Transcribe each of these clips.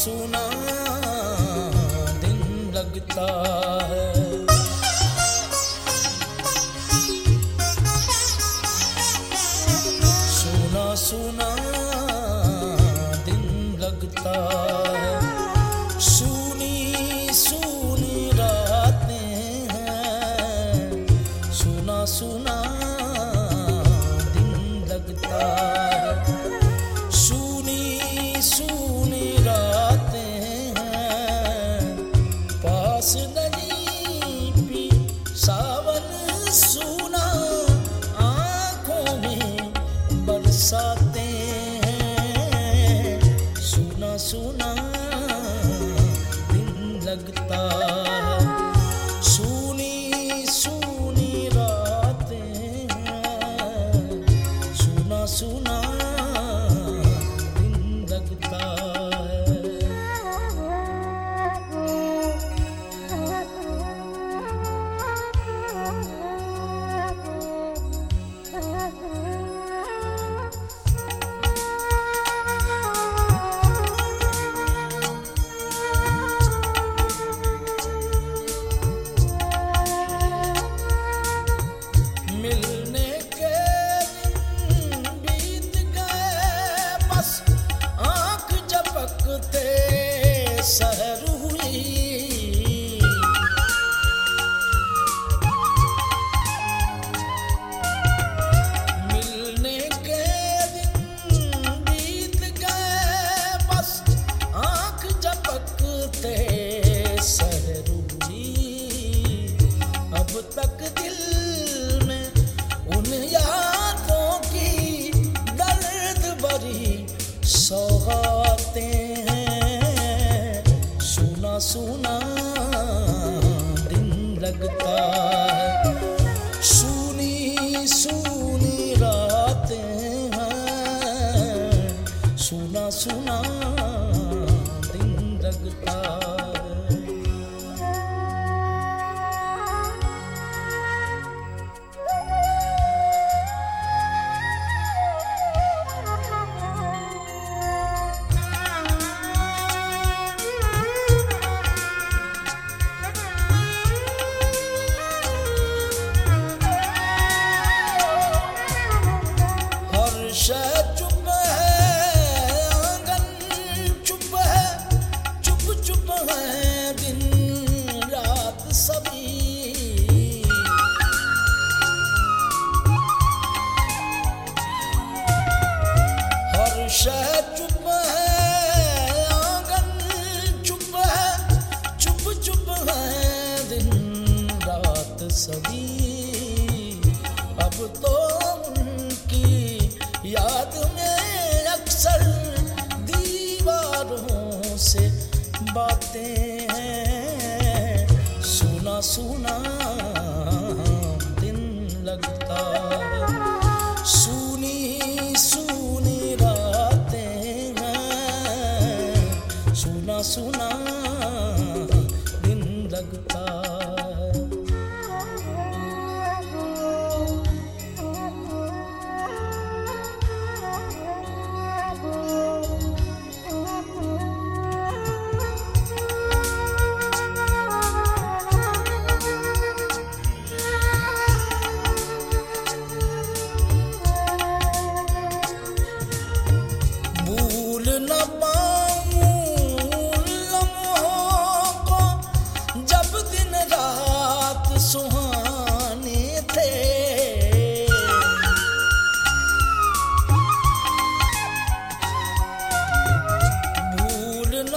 सुना दिन लगता है। सुना सुना दिन लगता है। सुनी सुनी रातें हैं, सुना सुना दिन लगता है। सुनी सुनी रातें हैं, पास नहीं पी सावन सुना आँखों में बरसाते हैं। सुना सुना दिन लगता है। सुनी सुनी रातें हैं, सुना सुना दिन लगता है। मिलने के दिन बीत गए, बस आँख झपकते सहर हुई। मिलने के दिन बीत गए, बस आँख झपकते सहर हुई। अब तक दिल में उन यादों की दर्द भरी सौगातें हैं। सुना सुना दिन लगता है। सुनी सुनी रातें हैं, सुना सुना दिन लगता है। चुप है आंगन, चुप है, चुप चुप है दिन रात सभी। हर शय चुप है आंगन, चुप है, चुप चुप है दिन रात सभी। अब तो उनकी याद में अक्सर दीवारों से बातें हैं। सुना सुना दिन लगता है। सुनी सुनी रातें हैं, सुना सुना दिन लगता है। भूल न पाऊं लम्हों को जब दिन रात सुहाने थे। भूल न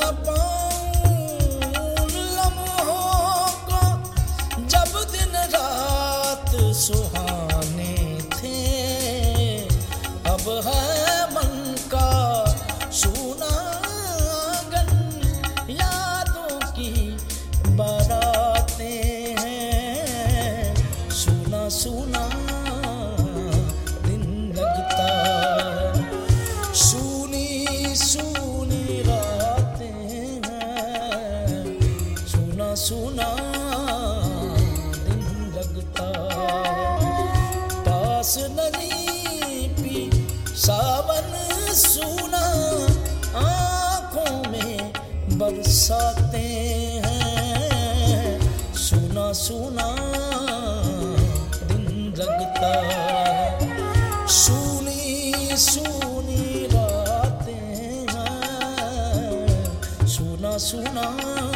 पाऊं लम्हों को जब दिन रात सुहाने थे। अब है मन का सुना आंगन, यादों की बारातें हैं। सुना सुना दिन लगता है। सुनी सुनी रातें हैं, सुना सुना दिन लगता है। पास नहीं पी सावन सुना आँखों में रातें हैं, सुना सुना दिन लगता है। सूनी सूनी रातें हैं, सुना सुना